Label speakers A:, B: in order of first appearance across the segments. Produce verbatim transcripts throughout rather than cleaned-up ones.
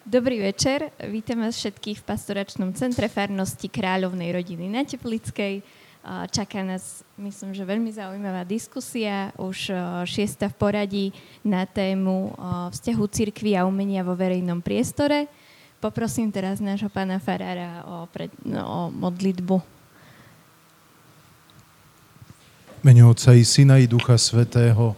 A: Dobrý večer, vítam vás všetkých v Pastoračnom centre farnosti Kráľovnej rodiny na Teplickej. Čaká nás, myslím, že veľmi zaujímavá diskusia, už šiesta v poradí na tému vzťahu cirkvi a umenia vo verejnom priestore. Poprosím teraz nášho pána farára o, pred, no, o modlitbu.
B: Mene Otca i Syna i Ducha Svätého.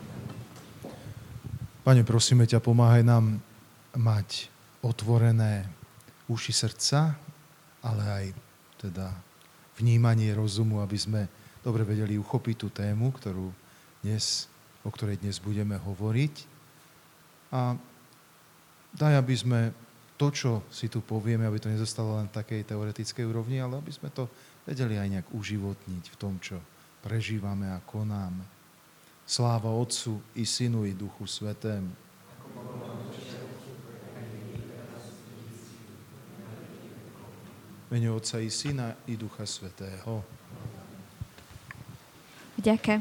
B: Pane, prosíme ťa, pomáhaj nám mať otvorené uši srdca, ale aj teda vnímanie rozumu, aby sme dobre vedeli uchopiť tú tému, ktorú dnes, o ktorej dnes budeme hovoriť. A daj, aby sme to, čo si tu povieme, aby to nezostalo len v takej teoretickej úrovni, ale aby sme to vedeli aj nejak uživotniť v tom, čo prežívame a konáme. Sláva Otcu i Synu i Duchu Svätému. Mene Otca i Syna i Ducha Svätého.
A: Vďaka.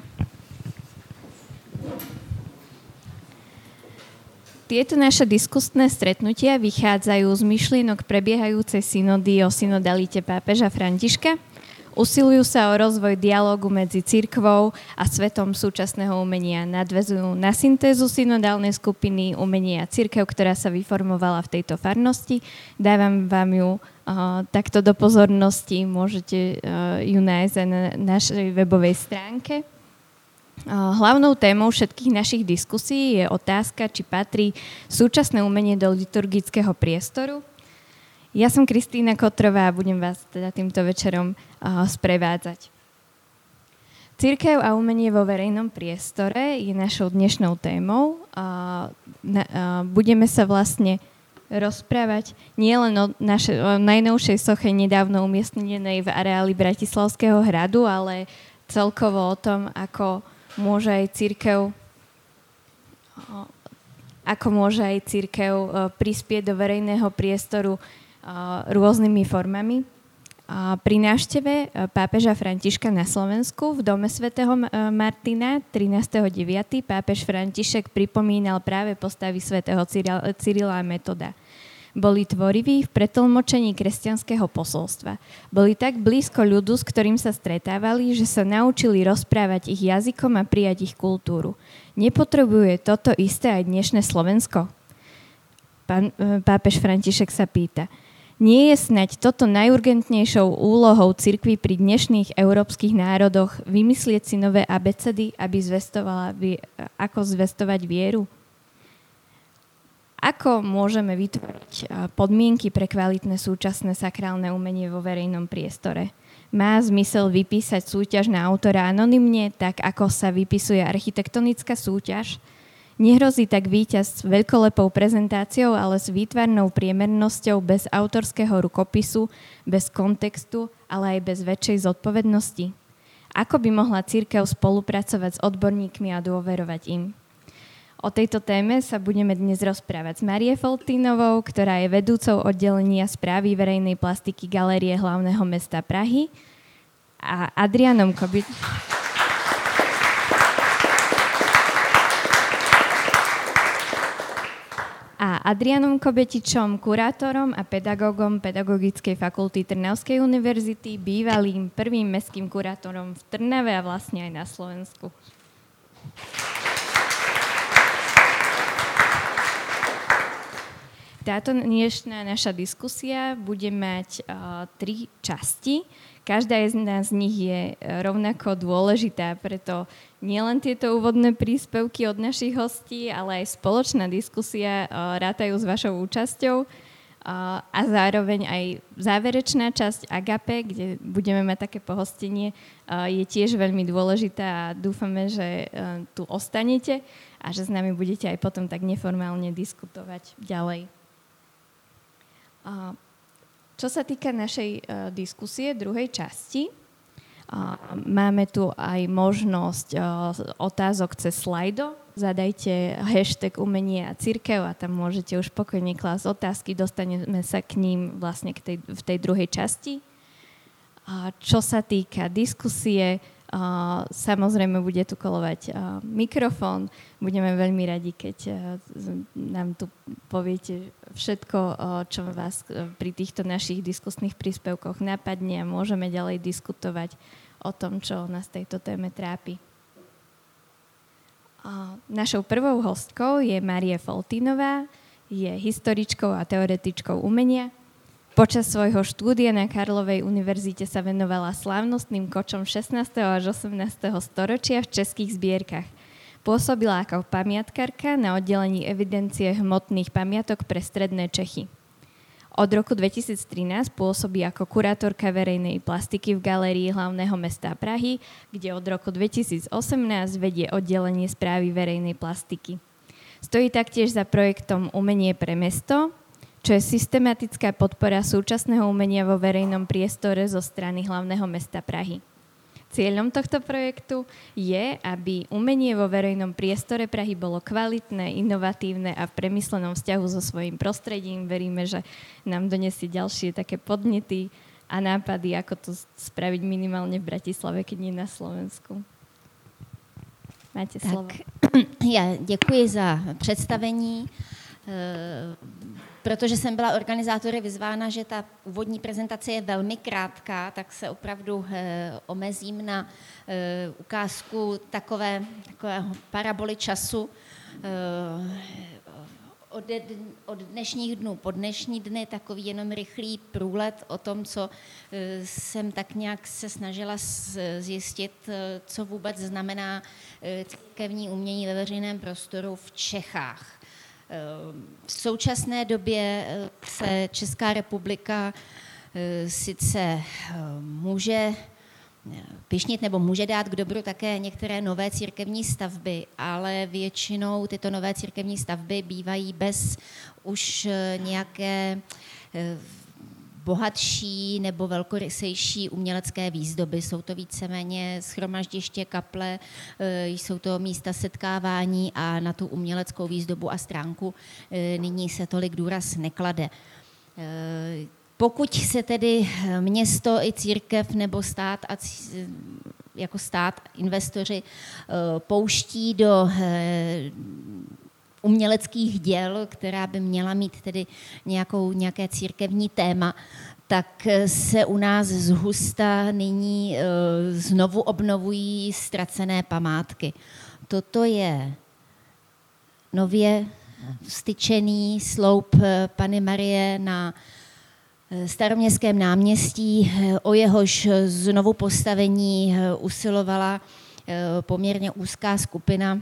A: Tieto naše diskusné stretnutia vychádzajú z myšlienok prebiehajúcej synody o synodalite pápeža Františka. Usilujú sa o rozvoj dialógu medzi cirkvou a svetom súčasného umenia. Nadväzujú na syntézu synodálnej skupiny Umenie a cirkev, ktorá sa vyformovala v tejto farnosti. Dávam vám ju uh, takto do pozornosti. Môžete uh, ju nájsť aj na našej webovej stránke. Uh, hlavnou témou všetkých našich diskusí je otázka, či patrí súčasné umenie do liturgického priestoru. Ja som Kristína Kotrová a budem vás teda týmto večerom uh, sprevádzať. Cirkev a umenie vo verejnom priestore je našou dnešnou témou. Uh, na, uh, budeme sa vlastne rozprávať nielen o, naše, o najnovšej soche nedávno umiestnenej v areáli Bratislavského hradu, ale celkovo o tom, ako môže aj cirkev uh, ako môže aj cirkev uh, prispieť do verejného priestoru rôznymi formami. Pri návšteve pápeža Františka na Slovensku v dome svätého Martina trinásteho deviateho pápež František pripomínal práve postavy svätého Cyrila a Metoda. Boli tvoriví v pretlmočení kresťanského posolstva. Boli tak blízko ľudu, s ktorým sa stretávali, že sa naučili rozprávať ich jazykom a prijať ich kultúru. Nepotrebuje toto isté aj dnešné Slovensko? Pán, pápež František sa pýta. Nie je snáď toto najurgentnejšou úlohou cirkvi pri dnešných európskych národoch vymyslieť si nové abecedy, aby zvestovala, ako zvestovať vieru? Ako môžeme vytvoriť podmienky pre kvalitné súčasné sakrálne umenie vo verejnom priestore? Má zmysel vypísať súťaž na autora anonymne, tak ako sa vypisuje architektonická súťaž? Nehrozí tak víťaz s veľkolepou prezentáciou, ale s výtvarnou priemernosťou bez autorského rukopisu, bez kontextu, ale aj bez väčšej zodpovednosti? Ako by mohla cirkev spolupracovať s odborníkmi a dôverovať im? O tejto téme sa budeme dnes rozprávať s Máriou Foltínovou, ktorá je vedúcou oddelenia správy verejnej plastiky Galérie hlavného mesta Prahy, a Adrianom Kobyt... a Adrianom Kobetičom, kurátorom a pedagógom Pedagogickej fakulty Trnavskej univerzity, bývalým prvým mestským kurátorom v Trnave a vlastne aj na Slovensku. Táto dnešná naša diskusia bude mať uh, tri časti. Každá z nich je rovnako dôležitá, preto nielen tieto úvodné príspevky od našich hostí, ale aj spoločná diskusia uh, rátajú s vašou účasťou uh, a zároveň aj záverečná časť Agape, kde budeme mať také pohostenie, uh, je tiež veľmi dôležitá a dúfame, že uh, tu ostanete a že s nami budete aj potom tak neformálne diskutovať ďalej. Uh, Čo sa týka našej uh, diskusie, druhej časti, uh, máme tu aj možnosť uh, otázok cez Slido. Zadajte hashtag umenie a cirkev a tam môžete už pokojne klásť otázky. Dostaneme sa k ním vlastne k tej, v tej druhej časti. Uh, čo sa týka diskusie, Samozrejme, bude tu kolovať mikrofón. Budeme veľmi radi, keď nám tu poviete všetko, čo vás pri týchto našich diskusných príspevkoch napadne a môžeme ďalej diskutovať o tom, čo nás tejto téme trápi. Našou prvou hostkou je Mária Foltínová, je historičkou a teoretičkou umenia. Počas svojho štúdia na Karlovej univerzite sa venovala slávnostným kočom šestnásteho až osemnásteho storočia v českých zbierkach. Pôsobila ako pamiatkárka na oddelení evidencie hmotných pamiatok pre stredné Čechy. Od roku dvetisíctrinásť pôsobí ako kurátorka verejnej plastiky v Galérii hlavného mesta Prahy, kde od roku dvetisícosemnásť vedie oddelenie správy verejnej plastiky. Stojí taktiež za projektom Umenie pre mesto, čo je systematická podpora súčasného umenia vo verejnom priestore zo strany hlavného mesta Prahy. Cieľom tohto projektu je, aby umenie vo verejnom priestore Prahy bolo kvalitné, inovatívne a v premyslenom vzťahu so svojím prostredím. Veríme, že nám donesie ďalšie také podnety a nápady, ako to spraviť minimálne v Bratislave, keď nie na Slovensku. Máte tak slovo.
C: Já děkuji za představení. Protože jsem byla organizátory vyzvána, že ta úvodní prezentace je velmi krátká, tak se opravdu eh, omezím na eh, ukázku takové, takového paraboly času eh, od, od dnešních dnů po dnešní dny, takový jenom rychlý průlet o tom, co eh, jsem tak nějak se snažila zjistit, eh, co vůbec znamená eh, církevní umění ve veřejném prostoru v Čechách. V současné době se Česká republika sice může pyšnit nebo může dát k dobru také některé nové církevní stavby, ale většinou tyto nové církevní stavby bývají bez už nějaké bohatší nebo velkorysejší umělecké výzdoby. Jsou to víceméně shromaždiště, kaple, jsou to místa setkávání a na tu uměleckou výzdobu a stránku nyní se tolik důraz neklade. Pokud se tedy město i církev nebo stát a jako stát, investoři pouští do uměleckých děl, která by měla mít tedy nějakou, nějaké církevní téma, tak se u nás zhusta nyní e, znovu obnovují ztracené památky. Toto je nově vstyčený sloup Panny Marie na Staroměstském náměstí, o jehož znovu postavení usilovala poměrně úzká skupina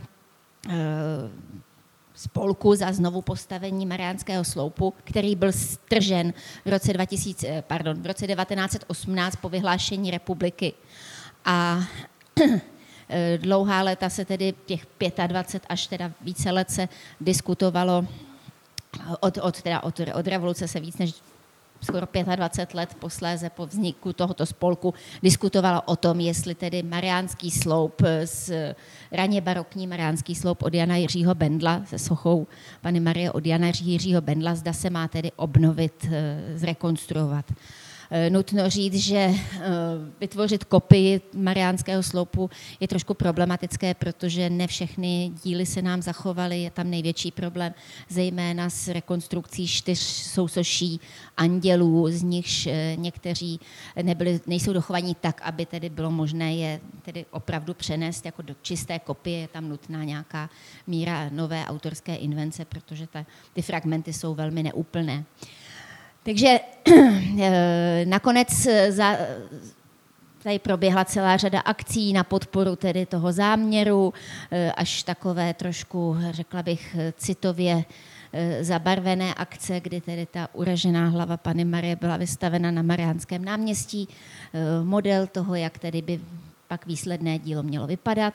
C: spolku za znovu postavení Mariánského sloupu, který byl stržen v roce, dva tisíce, pardon, v roce devatenáct set osmnáct po vyhlášení republiky. A dlouhá léta se tedy těch dvacet pět až teda více let se diskutovalo od, od, teda od, od revoluce se víc než skoro dvacet pět let posléze po vzniku tohoto spolku diskutovala o tom, jestli tedy Mariánský sloup, z raně barokní Mariánský sloup od Jana Jiřího Bendla se sochou Panny Marie od Jana Jiřího Bendla, zda se má tedy obnovit, zrekonstruovat. Nutno říct, že vytvořit kopii Mariánského sloupu je trošku problematické, protože ne všechny díly se nám zachovaly. Je tam největší problém, zejména s rekonstrukcí čtyř sousoší andělů, z nichž někteří nebyli, nejsou dochovaní tak, aby tedy bylo možné je tedy opravdu přenést jako do čisté kopie. Je tam nutná nějaká míra nové autorské invence, protože ta, ty fragmenty jsou velmi neúplné. Takže nakonec za, tady proběhla celá řada akcí na podporu tedy toho záměru, až takové trošku, řekla bych, citově zabarvené akce, kdy tedy ta uražená hlava Panny Marie byla vystavena na Mariánském náměstí, model toho, jak tedy by pak výsledné dílo mělo vypadat.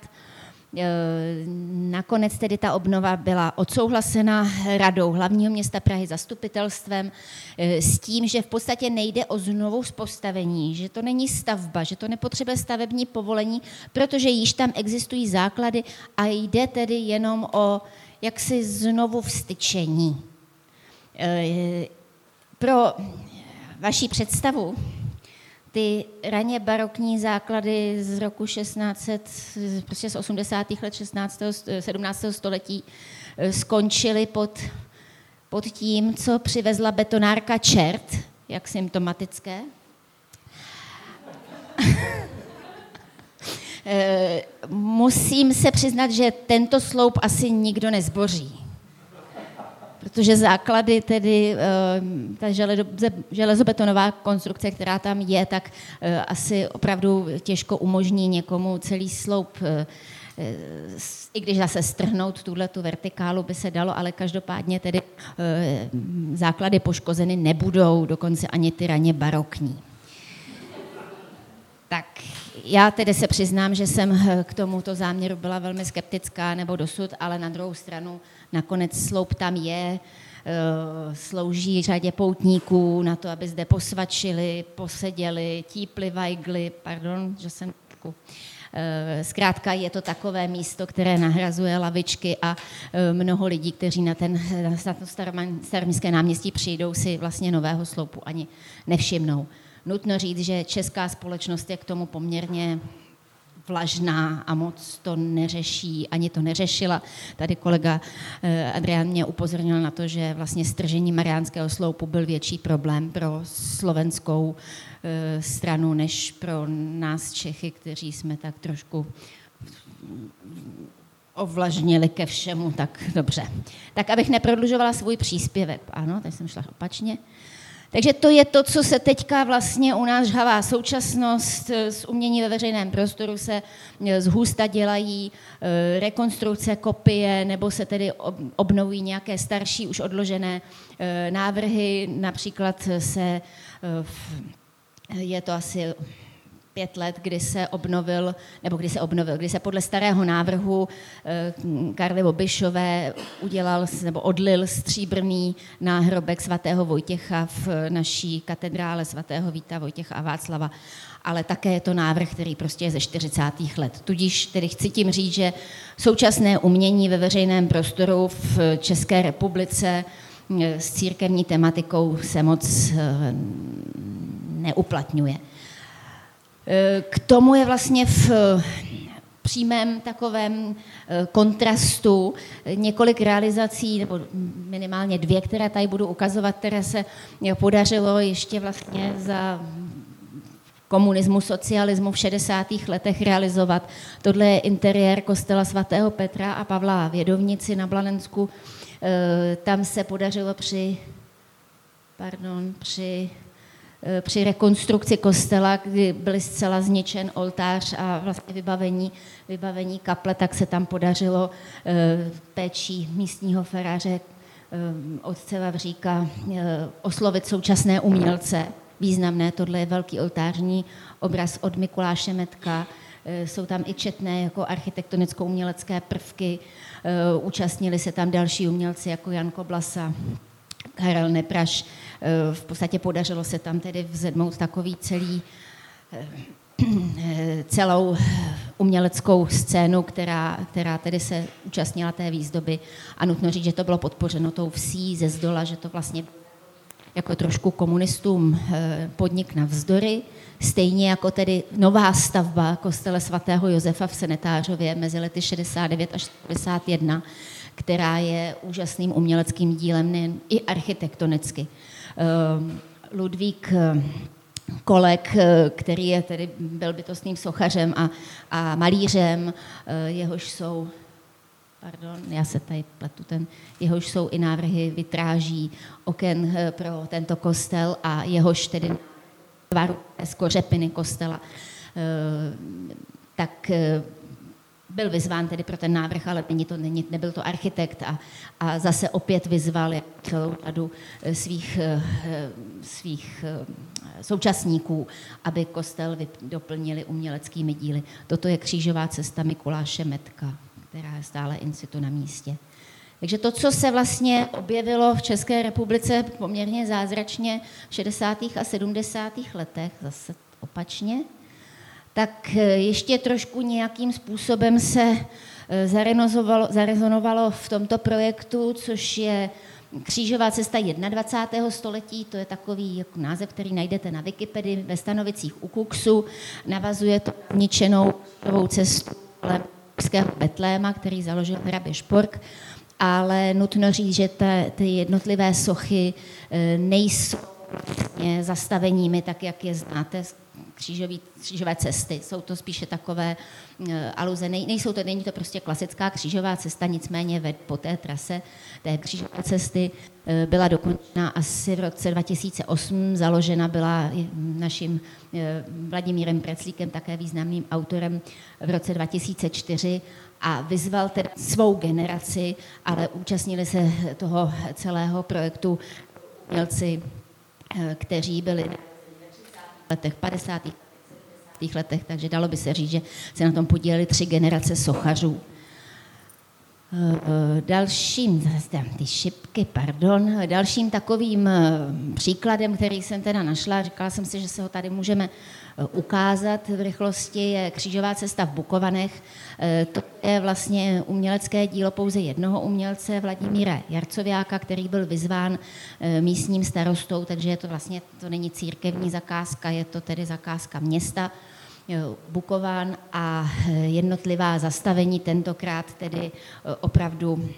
C: Nakonec tedy ta obnova byla odsouhlasena radou hlavního města Prahy, zastupitelstvem, s tím, že v podstatě nejde o znovu postavení, že to není stavba, že to nepotřebuje stavební povolení, protože již tam existují základy a jde tedy jenom o jaksi znovu vstyčení. Pro vaši představu, ty raně barokní základy z roku šestnáct set, prostě z osmdesátých let šestnáctého, sedmnáctého století skončily pod, pod tím, co přivezla betonárka Čert, jak symptomatické. Musím se přiznat, že tento sloup asi nikdo nezboří. Protože základy, tedy ta železobetonová konstrukce, která tam je, tak asi opravdu těžko umožní někomu celý sloup, i když zase strhnout tuhletu vertikálu by se dalo, ale každopádně tedy základy poškozeny nebudou, dokonce ani ty raně barokní. Tak já tedy se přiznám, že jsem k tomuto záměru byla velmi skeptická nebo dosud, ale na druhou stranu nakonec sloup tam je, slouží řadě poutníků na to, aby zde posvačili, poseděli, típli, vajgli, pardon, že jsem... Zkrátka je to takové místo, které nahrazuje lavičky a mnoho lidí, kteří na ten na to Staroměstské náměstí přijdou, si vlastně nového sloupu ani nevšimnou. Nutno říct, že česká společnost je k tomu poměrně vlažná a moc to neřeší, ani to neřešila. Tady kolega Adrián mě upozornil na to, že vlastně stržení Mariánského sloupu byl větší problém pro slovenskou stranu, než pro nás Čechy, kteří jsme tak trošku ovlažnili ke všemu, tak dobře. Tak abych neprodlužovala svůj příspěvek. Ano, teď jsem šla opačně. Takže to je to, co se teďka vlastně u nás žhavá současnost. Z umění ve veřejném prostoru se zhusta dělají rekonstrukce, kopie, nebo se tedy obnovují nějaké starší, už odložené návrhy. Například se, je to asi pět let, kdy se obnovil, nebo kdy se obnovil, kdy se podle starého návrhu Karly Obyšové udělal, nebo odlil stříbrný náhrobek svatého Vojtěcha v naší katedrále svatého Víta, Vojtěcha a Václava. Ale také je to návrh, který prostě je ze čtyřicátých let. Tudíž tedy chci tím říct, že současné umění ve veřejném prostoru v České republice s církevní tematikou se moc neuplatňuje. K tomu je vlastně v přímém takovém kontrastu několik realizací, nebo minimálně dvě, které tady budu ukazovat, které se podařilo ještě vlastně za komunismu, socialismu v šedesátých letech realizovat. Tohle je interiér kostela svatého Petra a Pavla v Jedovnici na Blanensku. Tam se podařilo při, pardon, při při rekonstrukci kostela, kdy byl zcela zničen oltář a vlastně vybavení, vybavení kaple, tak se tam podařilo péčí místního faráře otce Vavříka oslovit současné umělce. Významné, tohle je velký oltářní obraz od Mikuláše Metka. Jsou tam i četné jako architektonicko-umělecké prvky. Účastnili se tam další umělci jako Jan Koblasa, Karel Nepraš. V podstatě podařilo se tam tedy vzedmout takový celý, celou uměleckou scénu, která, která tedy se účastnila té výzdoby. A nutno říct, že to bylo podpořeno tou vsí ze zdola, že to vlastně jako trošku komunistům podnik navzdory. Stejně jako tedy nová stavba kostele svatého Josefa v Senetářově mezi lety šedesát devět až šedesát jedna, která je úžasným uměleckým dílem, nejen i architektonicky. Ludvík Kolek, který je tedy byl bytostným sochařem a, a malířem, jehož jsou, pardon, já se tady pletu, ten, jehož jsou i návrhy vitráží oken pro tento kostel a jehož tedy tvaru z kořepiny kostela, tak byl vyzván tedy pro ten návrh, ale není to, není, nebyl to architekt a, a zase opět vyzval celou řadu svých, svých současníků, aby kostel doplnili uměleckými díly. Toto je křížová cesta Mikuláše Metka, která je stále in situ na místě. Takže to, co se vlastně objevilo v České republice poměrně zázračně v šedesátých a sedmdesátých letech, zase opačně, tak ještě trošku nějakým způsobem se zarezonovalo v tomto projektu, což je Křížová cesta dvacátého prvního století, to je takový jako název, který najdete na Wikipedii ve Stanovicích u Kuxu. Navazuje to ničenou cestu Betléma, který založil hrabě Špork, ale nutno říct, že ta, ty jednotlivé sochy nejsou zastaveními, tak jak je znáte, křížový, křížové cesty. Jsou to spíše takové uh, aluze. Nej, nejsou to, není to prostě klasická křížová cesta, nicméně ved po té trase té křížové cesty uh, byla dokončena asi v roce dva tisíce osm, založena byla naším uh, Vladimírem Preclíkem, také významným autorem, v roce dva tisíce čtyři a vyzval tedy svou generaci, ale účastnili se toho celého projektu umělci, uh, kteří byli letech, padesátých letech, takže dalo by se říct, že se na tom podílely tři generace sochařů. Dalším, ty šipky, pardon, dalším takovým příkladem, který jsem teda našla, říkala jsem si, že se ho tady můžeme ukázat v rychlosti, je křížová cesta v Bukovanech. To je vlastně umělecké dílo pouze jednoho umělce, Vladimíra Jarcoviáka, který byl vyzván místním starostou, takže je to vlastně, to není církevní zakázka, je to tedy zakázka města Bukovan a jednotlivá zastavení, tentokrát tedy opravdu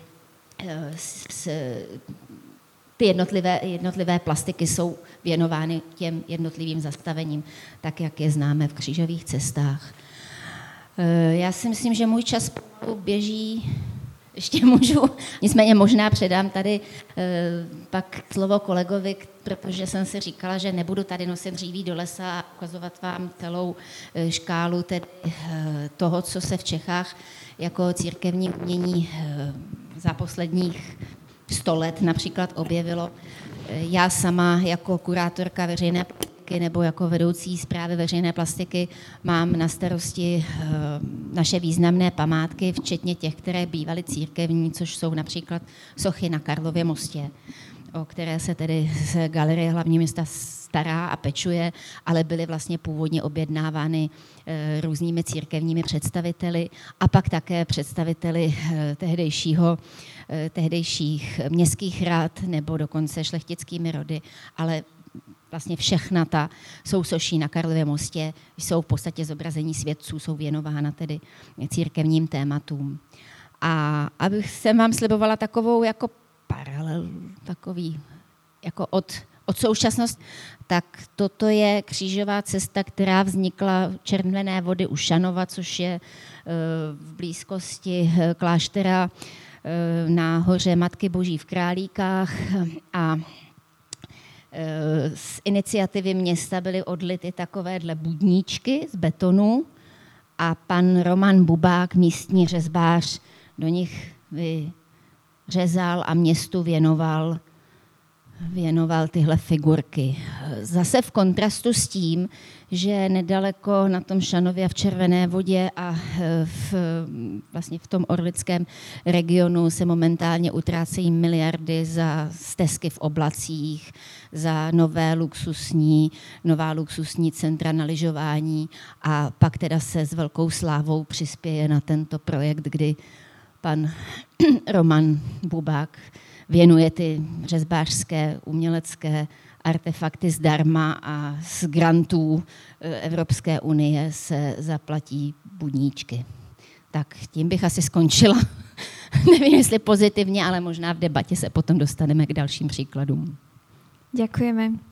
C: s, ty jednotlivé, jednotlivé plastiky jsou věnovány těm jednotlivým zastavením, tak jak je známe v křížových cestách. Já si myslím, že můj čas běží, ještě můžu, nicméně možná předám tady pak slovo kolegovi, protože jsem si říkala, že nebudu tady nosit dříví do lesa a ukazovat vám celou škálu tedy toho, co se v Čechách jako církevní umění za posledních sto let například objevilo. Já sama jako kurátorka veřejné plastiky nebo jako vedoucí správy veřejné plastiky mám na starosti naše významné památky, včetně těch, které bývaly církevní, což jsou například sochy na Karlově mostě, o které se tedy z Galerie hlavního města stará a pečuje, ale byly vlastně původně objednávány různými církevními představiteli a pak také představiteli tehdejšího, tehdejších městských rad nebo dokonce šlechtickými rody, ale vlastně všechna ta sousoší na Karlově mostě jsou v podstatě zobrazení svědců, jsou věnována tedy církevním tématům. A abych se vám slibovala takovou jako paralel, takový jako od, od současnost, tak toto je křížová cesta, která vznikla Červené vody u Šanova, což je v blízkosti kláštera na hoře Matky Boží v Králíkách a z iniciativy města byly odlity takovéhle budníčky z betonu a pan Roman Bubák, místní řezbář, do nich vyřezal a městu věnoval, věnoval tyhle figurky. Zase v kontrastu s tím, že nedaleko na tom Šanově v Červené vodě a v, vlastně v tom orlickém regionu se momentálně utrácejí miliardy za stezky v oblacích, za nové luxusní, nová luxusní centra na lyžování a pak teda se s velkou slávou přispěje na tento projekt, kdy pan Roman Bubák věnuje ty řezbářské, umělecké artefakty zdarma a z grantů Evropské unie se zaplatí budníčky. Tak tím bych asi skončila. Nevím, jestli pozitivně, ale možná v debatě se potom dostaneme k dalším příkladům.
A: Ďakujeme.